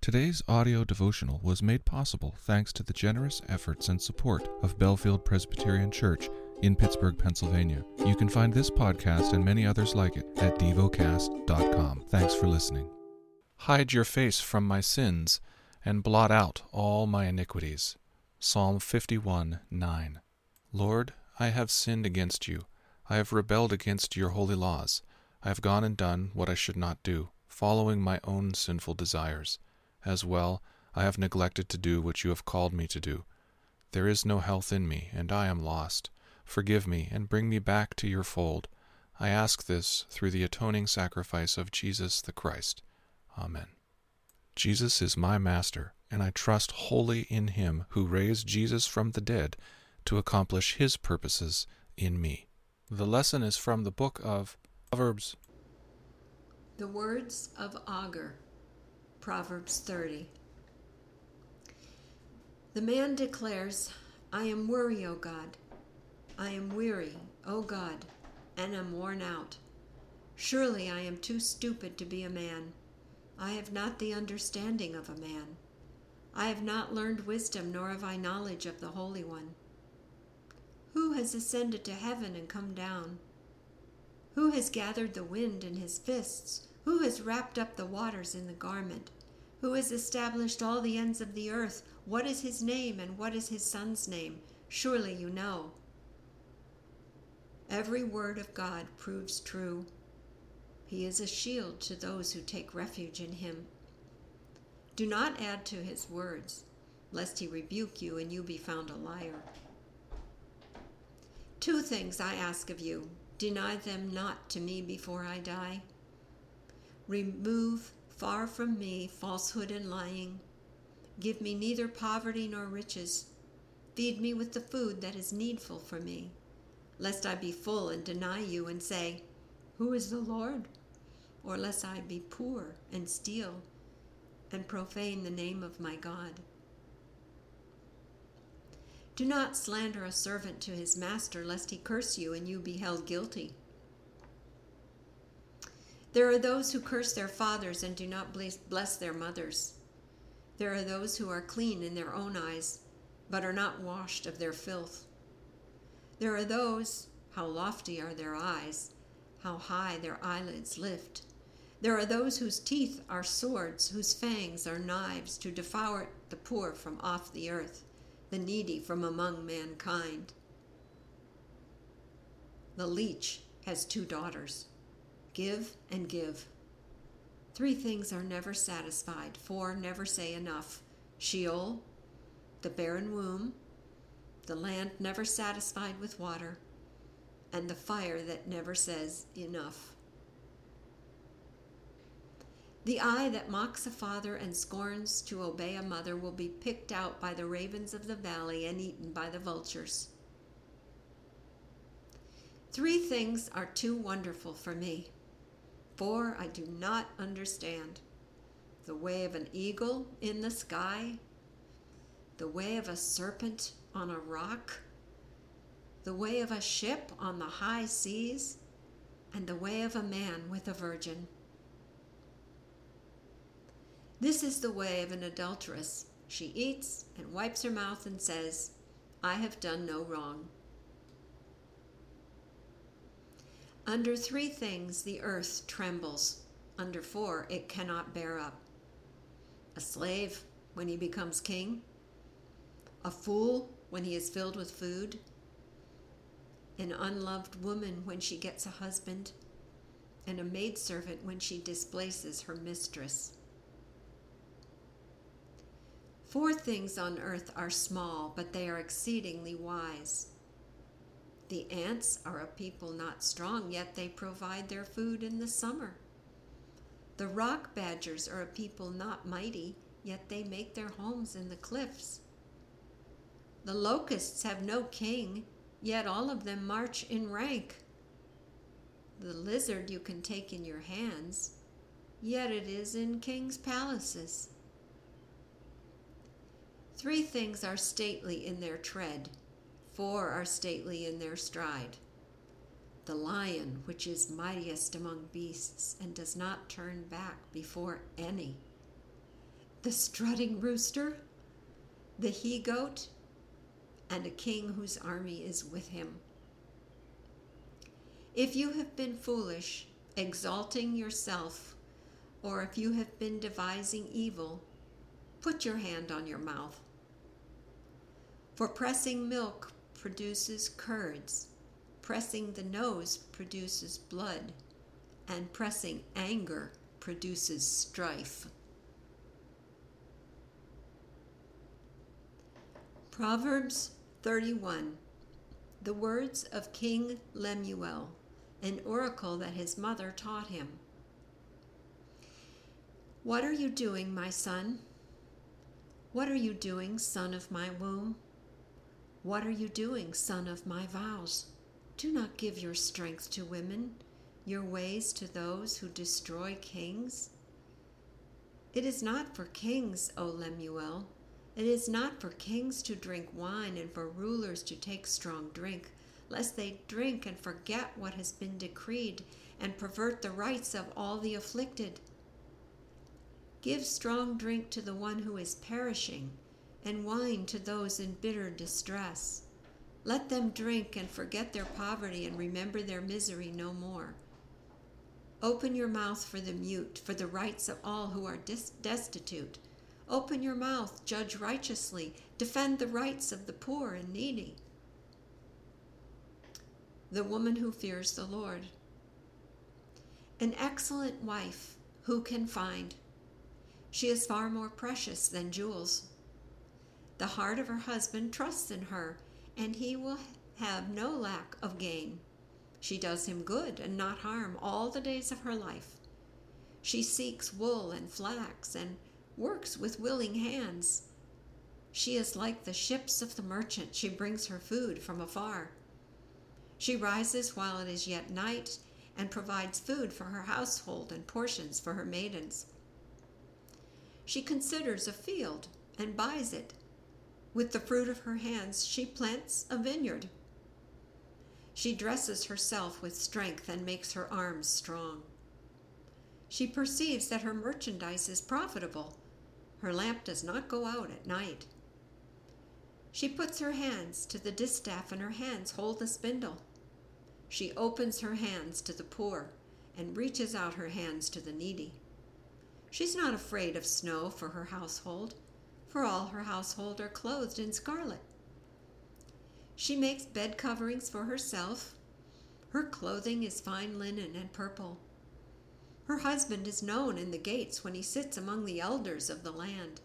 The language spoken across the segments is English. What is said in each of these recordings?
Today's audio devotional was made possible thanks to the generous efforts and support of Bellefield Presbyterian Church in Pittsburgh, Pennsylvania. You can find this podcast and many others like it at devocast.com. Thanks for listening. Hide your face from my sins and blot out all my iniquities. Psalm 51:9. Lord, I have sinned against you. I have rebelled against your holy laws. I have gone and done what I should not do, following my own sinful desires. As well, I have neglected to do what you have called me to do. There is no health in me, and I am lost. Forgive me and bring me back to your fold. I ask this through the atoning sacrifice of Jesus the Christ. Amen. Jesus is my master, and I trust wholly in him who raised Jesus from the dead to accomplish his purposes in me. The lesson is from the book of Proverbs. The words of Agur, Proverbs 30. The man declares, I am weary, O God. I am weary, O God, and am worn out. Surely I am too stupid to be a man. I have not the understanding of a man. I have not learned wisdom, nor have I knowledge of the Holy One. Who has ascended to heaven and come down? Who has gathered the wind in his fists? Who has wrapped up the waters in the garment? Who has established all the ends of the earth? What is his name, and what is his son's name? Surely you know. Every word of God proves true. He is a shield to those who take refuge in him. Do not add to his words, lest he rebuke you and you be found a liar. Two things I ask of you. Deny them not to me before I die. Remove far from me falsehood and lying. Give me neither poverty nor riches. Feed me with the food that is needful for me, lest I be full and deny you and say, Who is the Lord? Or lest I be poor and steal and profane the name of my God. Do not slander a servant to his master, lest he curse you and you be held guilty. There are those who curse their fathers and do not bless their mothers. There are those who are clean in their own eyes, but are not washed of their filth. There are those, how lofty are their eyes, how high their eyelids lift. There are those whose teeth are swords, whose fangs are knives, to devour the poor from off the earth, the needy from among mankind. The leech has 2 daughters. Give and give. 3 things are never satisfied, 4 never say enough. Sheol, the barren womb, the land never satisfied with water, and the fire that never says enough. The eye that mocks a father and scorns to obey a mother will be picked out by the ravens of the valley and eaten by the vultures. 3 things are too wonderful for me. 4 I do not understand. The way of an eagle in the sky, the way of a serpent on a rock, the way of a ship on the high seas, and the way of a man with a virgin. This is the way of an adulteress. She eats and wipes her mouth and says, I have done no wrong. Under 3 things the earth trembles. Under 4 it cannot bear up. A slave when he becomes king. A fool when he is filled with food. An unloved woman when she gets a husband. And a maidservant when she displaces her mistress. 4 things on earth are small, but they are exceedingly wise. The ants are a people not strong, yet they provide their food in the summer. The rock badgers are a people not mighty, yet they make their homes in the cliffs. The locusts have no king, yet all of them march in rank. The lizard you can take in your hands, yet it is in kings' palaces. 3 things are stately in their tread, 4 are stately in their stride. The lion, which is mightiest among beasts, and does not turn back before any. the strutting rooster, the he-goat, and a king whose army is with him. If you have been foolish, exalting yourself, or if you have been devising evil, put your hand on your mouth. For pressing milk produces curds, pressing the nose produces blood, and pressing anger produces strife. Proverbs 31, the words of King Lemuel, an oracle that his mother taught him. What are you doing, my son? What are you doing, son of my womb? What are you doing, son of my vows? Do not give your strength to women, your ways to those who destroy kings. It is not for kings, O Lemuel. It is not for kings to drink wine and for rulers to take strong drink, lest they drink and forget what has been decreed and pervert the rights of all the afflicted. Give strong drink to the one who is perishing, and wine to those in bitter distress. Let them drink and forget their poverty and remember their misery no more. Open your mouth for the mute, for the rights of all who are destitute. Open your mouth, judge righteously, defend the rights of the poor and needy. The woman who fears the Lord. An excellent wife, who can find? She is far more precious than jewels. The heart of her husband trusts in her, and he will have no lack of gain. She does him good and not harm all the days of her life. She seeks wool and flax and works with willing hands. She is like the ships of the merchant. She brings her food from afar. She rises while it is yet night and provides food for her household and portions for her maidens. She considers a field and buys it. With the fruit of her hands, she plants a vineyard. She dresses herself with strength and makes her arms strong. She perceives that her merchandise is profitable. Her lamp does not go out at night. She puts her hands to the distaff, and her hands hold the spindle. She opens her hands to the poor and reaches out her hands to the needy. She's not afraid of snow for her household, for all her household are clothed in scarlet. She makes bed coverings for herself. Her clothing is fine linen and purple. Her husband is known in the gates when he sits among the elders of the land.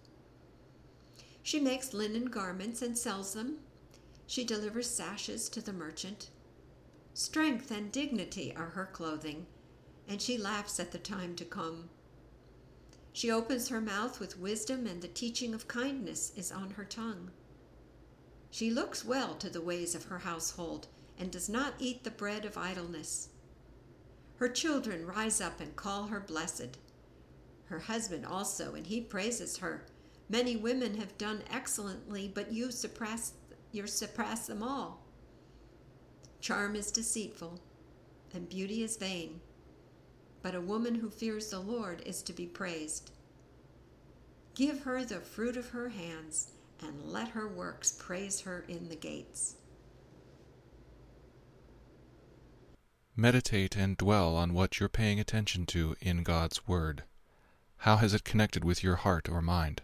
She makes linen garments and sells them. She delivers sashes to the merchant. Strength and dignity are her clothing, and she laughs at the time to come. She opens her mouth with wisdom, and the teaching of kindness is on her tongue. She looks well to the ways of her household, and does not eat the bread of idleness. Her children rise up and call her blessed. Her husband also, and he praises her. Many women have done excellently, but you surpass them all. Charm is deceitful, and beauty is vain, but a woman who fears the Lord is to be praised. Give her the fruit of her hands, and let her works praise her in the gates. Meditate and dwell on what you're paying attention to in God's Word. How has it connected with your heart or mind?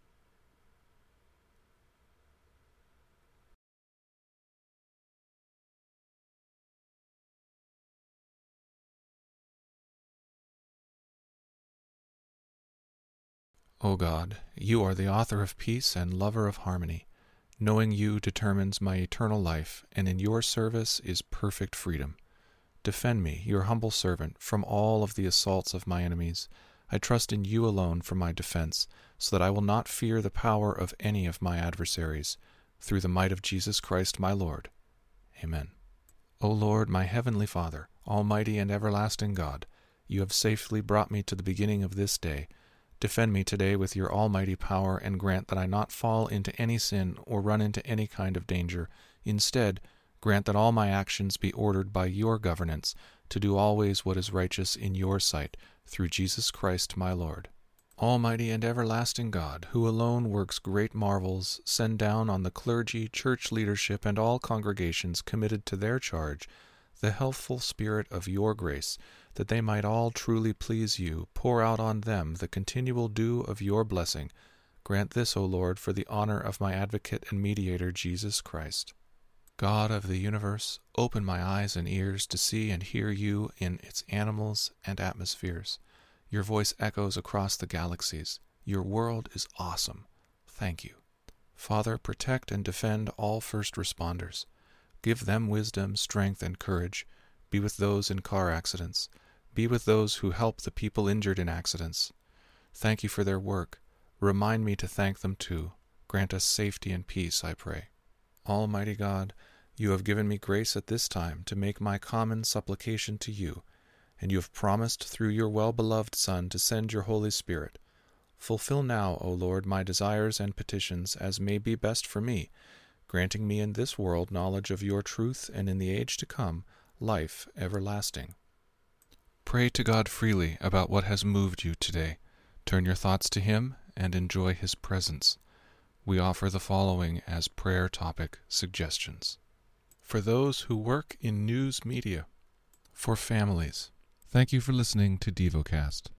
O God, you are the author of peace and lover of harmony. Knowing you determines my eternal life, and in your service is perfect freedom. Defend me, your humble servant, from all of the assaults of my enemies. I trust in you alone for my defense, so that I will not fear the power of any of my adversaries. Through the might of Jesus Christ my Lord. Amen. O Lord, my heavenly Father, almighty and everlasting God, you have safely brought me to the beginning of this day. Defend me today with your almighty power, and grant that I not fall into any sin or run into any kind of danger. Instead, grant that all my actions be ordered by your governance, to do always what is righteous in your sight, through Jesus Christ my Lord. Almighty and everlasting God, who alone works great marvels, send down on the clergy, church leadership, and all congregations committed to their charge the healthful spirit of your grace, that they might all truly please you. Pour out on them the continual dew of your blessing. Grant this, O Lord, for the honor of my advocate and mediator, Jesus Christ. God of the universe, open my eyes and ears to see and hear you in its animals and atmospheres. Your voice echoes across the galaxies. Your world is awesome. Thank you. Father, protect and defend all first responders. Give them wisdom, strength, and courage. Be with those in car accidents. Be with those who help the people injured in accidents. Thank you for their work. Remind me to thank them too. Grant us safety and peace, I pray. Almighty God, you have given me grace at this time to make my common supplication to you, and you have promised through your well-beloved Son to send your Holy Spirit. Fulfill now, O Lord, my desires and petitions as may be best for me, granting me in this world knowledge of your truth, and in the age to come, life everlasting. Pray to God freely about what has moved you today. Turn your thoughts to Him and enjoy His presence. We offer the following as prayer topic suggestions. For those who work in news media. For families. Thank you for listening to DevoCast.